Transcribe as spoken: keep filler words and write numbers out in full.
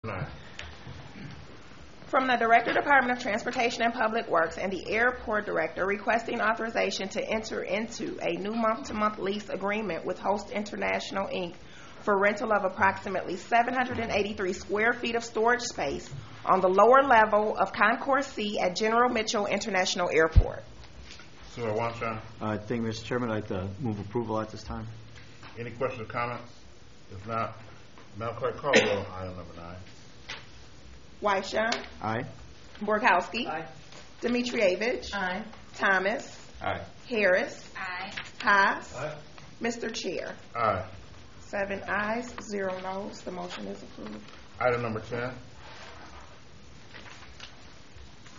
Nine. From the Director, Department of Transportation and Public Works and the Airport Director requesting authorization to enter into a new month-to-month lease agreement with Host International, Incorporated for rental of approximately seven hundred eighty-three square feet of storage space on the lower level of Concourse C at General Mitchell International Airport. Sewer Washington. Uh, thank you, Mister Chairman. I'd like to move approval at this time. Any questions or comments? If not, Madam Clerk, call the roll on item number nine. Weishan. Aye. Borkowski. Aye. Dimitrievich. Aye. Thomas. Aye. Harris. Aye. Haas. Aye. Mister Chair. Aye. Seven ayes, zero noes. The motion is approved. Item number ten.